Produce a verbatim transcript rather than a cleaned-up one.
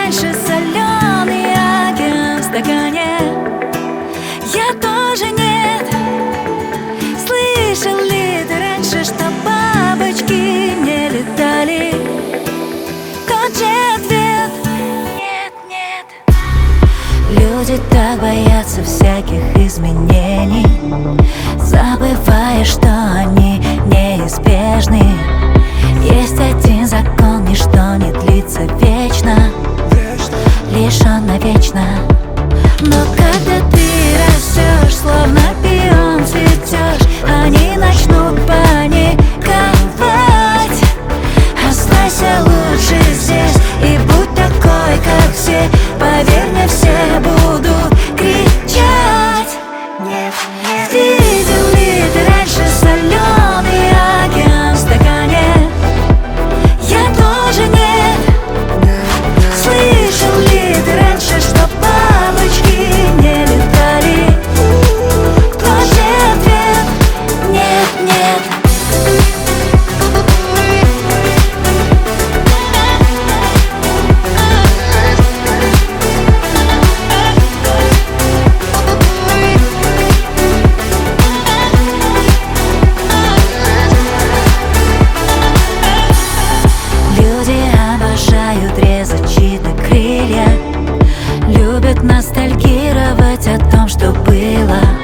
раньше соленый океан в стакане? Я тоже нет. Слышал ли ты раньше, что бабочки не летали? Тот же ответ: нет, нет. Люди так боятся всяких изменений, забывая, что они неизбежны. Есть один закон: ничто не длится вечно, лишь он навечно. Но когда ты растешь, словно пион цветешь, они начнут паниковать. Оставайся лучше здесь и будь такой, как все. Поверь мне, все будут кричать. Нет, нет. Видел ли ты раньше соленый океан в стакане? Я тоже нет. Слышал ли ты раньше, что бабочки не летали? Тот же ответ: нет, нет. Люди обожают резать чьи-то крылья, любят ностальгировать о том, что было.